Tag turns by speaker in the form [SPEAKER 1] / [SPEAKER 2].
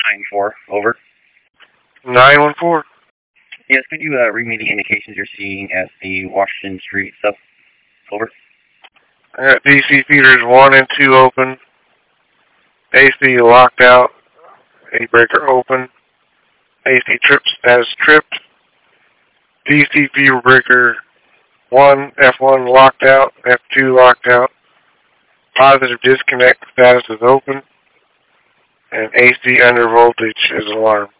[SPEAKER 1] 9-4, over.
[SPEAKER 2] 914.
[SPEAKER 1] Yes, could you read me the indications you're seeing at the Washington Street sub? Over.
[SPEAKER 2] I got DC feeders 1 and 2 open. AC locked out. A breaker open. AC trip status tripped. DC feeder breaker 1, F1 locked out, F2 locked out. Positive disconnect status is open. And AC under voltage is alarmed.